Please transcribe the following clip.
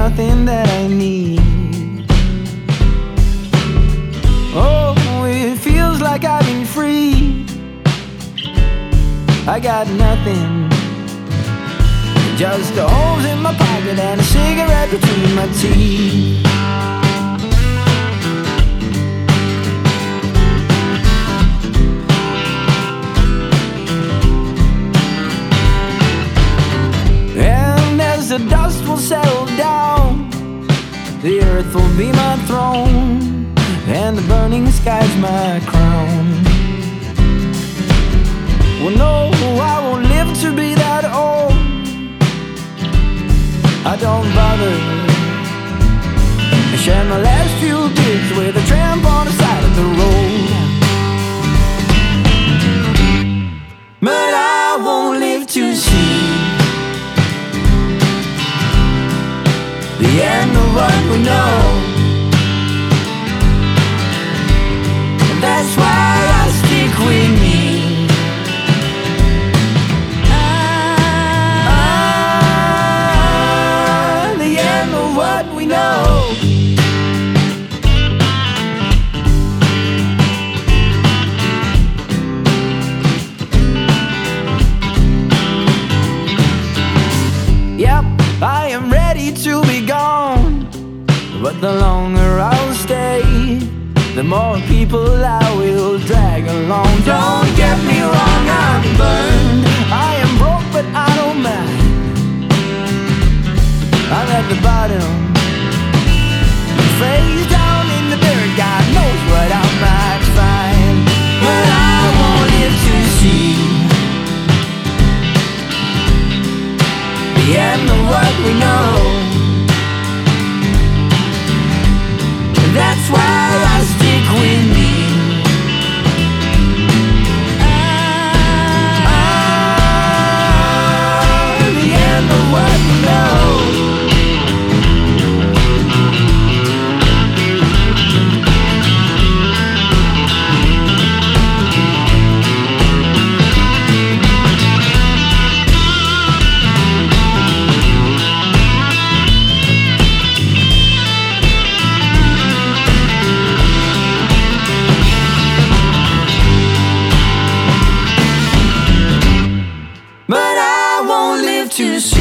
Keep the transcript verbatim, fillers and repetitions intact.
nothing that I need. Oh, it feels like I've been free. I got nothing, just the holes in my pocket and a cigarette between my teeth. And as the dust will settle down, the earth will be my throne, and the burning sky's my crown. Well, no, I won't live to be that old. I don't bother. I share my last few beers with a tramp on the side of the road. But I won't live to see the end of what we know. And that's why I stick with me. We know. Yep, I am ready to be gone, but the longer I'll stay, the more people I will drag along. Don't get me wrong, I'm burned. I am broke, but I don't mind. I'm at the bottom, face down in the dirt. God knows what I might find. But I won't live to see the end of what we know. That's why I stick with me. Ah, the end of what we know. But I won't live to see